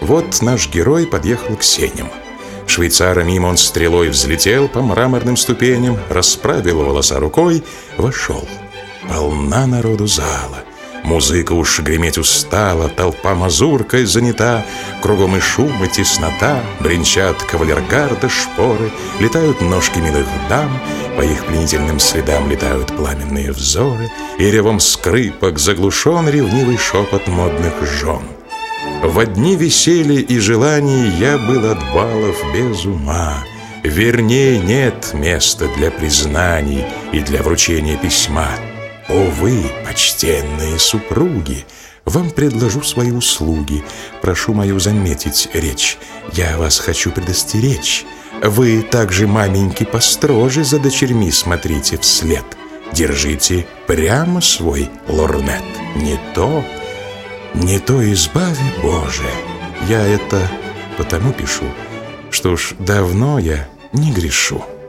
Вот наш герой подъехал к сеням. Швейцара мимо он стрелой взлетел по мраморным ступеням, расправил волоса рукой, вошел. Полна народу зала. Музыка уж греметь устала, толпа мазуркой занята, кругом и шум, и теснота, бренчат кавалергарды, шпоры, летают ножки милых дам, по их пленительным следам летают пламенные взоры, и ревом скрипок заглушен ревнивый шепот модных жен. Во дни веселья и желаний я был от балов без ума. Вернее, нет места для признаний и для вручения письма. О вы, почтенные супруги, вам предложу свои услуги. Прошу мою заметить речь, я вас хочу предостеречь. Вы также, маменьки, построже за дочерьми смотрите вслед. Держите прямо свой лорнет. Не то избави Боже. Я это потому пишу, что уж давно я не грешу.